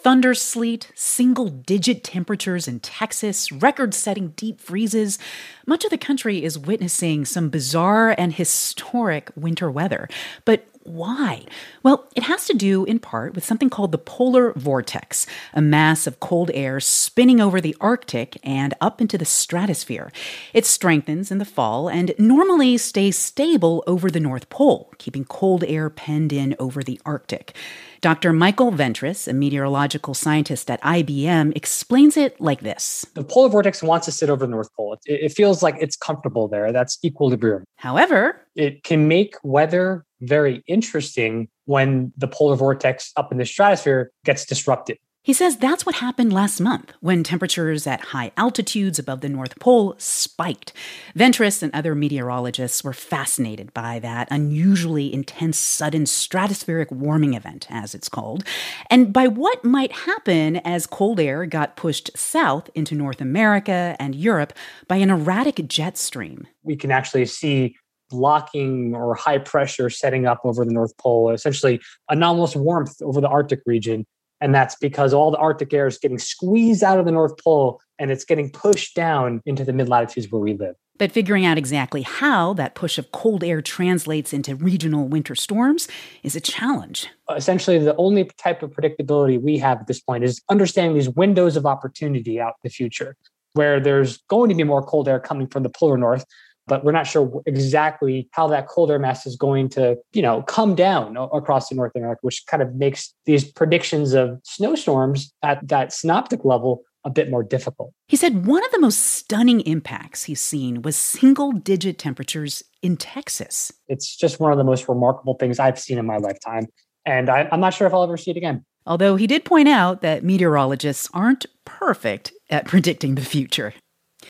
Thunder sleet, single-digit temperatures in Texas, record-setting deep freezes. Much of the country is witnessing some bizarre and historic winter weather. But why? Well, it has to do in part with something called the polar vortex, a mass of cold air spinning over the Arctic and up into the stratosphere. It strengthens in the fall and normally stays stable over the North Pole, keeping cold air penned in over the Arctic. Dr. Michael Ventris, a meteorological scientist at IBM, explains it like this. The polar vortex wants to sit over the North Pole. It feels like it's comfortable there. That's equilibrium. However, it can make weather very interesting when the polar vortex up in the stratosphere gets disrupted. He says that's what happened last month when temperatures at high altitudes above the North Pole spiked. Ventris and other meteorologists were fascinated by that unusually intense sudden stratospheric warming event, as it's called, and by what might happen as cold air got pushed south into North America and Europe by an erratic jet stream. We can actually see blocking or high pressure setting up over the North Pole, essentially anomalous warmth over the Arctic region. And that's because all the Arctic air is getting squeezed out of the North Pole and it's getting pushed down into the mid-latitudes where we live. But figuring out exactly how that push of cold air translates into regional winter storms is a challenge. Essentially, the only type of predictability we have at this point is understanding these windows of opportunity out in the future, where there's going to be more cold air coming from the polar north, but we're not sure exactly how that cold air mass is going to, come down across the North America, which kind of makes these predictions of snowstorms at that synoptic level a bit more difficult. He said one of the most stunning impacts he's seen was single-digit temperatures in Texas. It's just one of the most remarkable things I've seen in my lifetime, and I'm not sure if I'll ever see it again. Although he did point out that meteorologists aren't perfect at predicting the future.